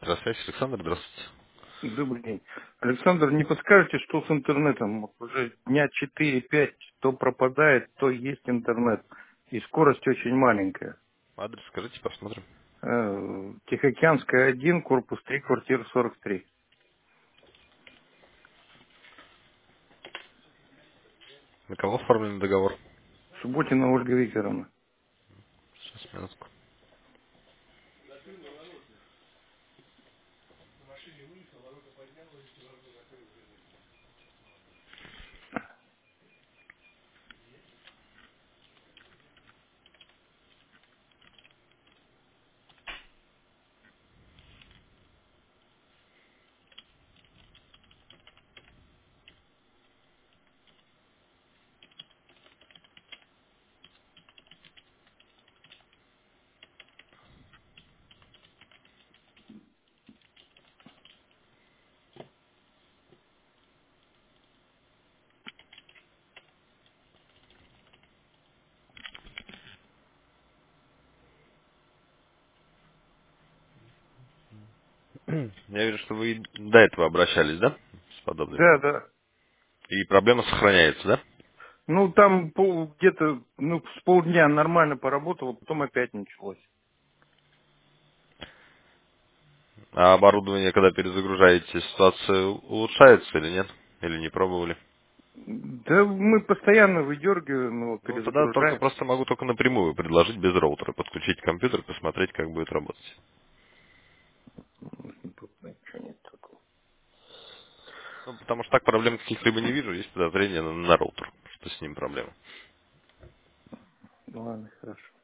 Здравствуйте, Александр, здравствуйте. Добрый день. Александр, не подскажете, что с интернетом? Уже дня 4-5, то пропадает, то есть интернет. И скорость очень маленькая. Адрес скажите, посмотрим. Тихоокеанская 1, корпус 3, квартира 43. На кого оформлен договор? Субботина Ольга Викторовна. Сейчас, минутку. Я вижу, что вы до этого обращались, да? С подобной Да, просьбой. да. И проблема сохраняется, да? Ну, там где-то с полдня нормально поработало, потом опять началось. А оборудование, когда перезагружаете, ситуация улучшается или нет? Или не пробовали? Да мы постоянно выдергиваем его, Ну, тогда только перезагружаем. просто могу только напрямую предложить без роутера, подключить компьютер, посмотреть, как будет работать. Тут ничего нет такого. Ну, потому что так проблем каких-либо не вижу, есть подозрение на роутер, что с ним проблема. Ну ладно, хорошо.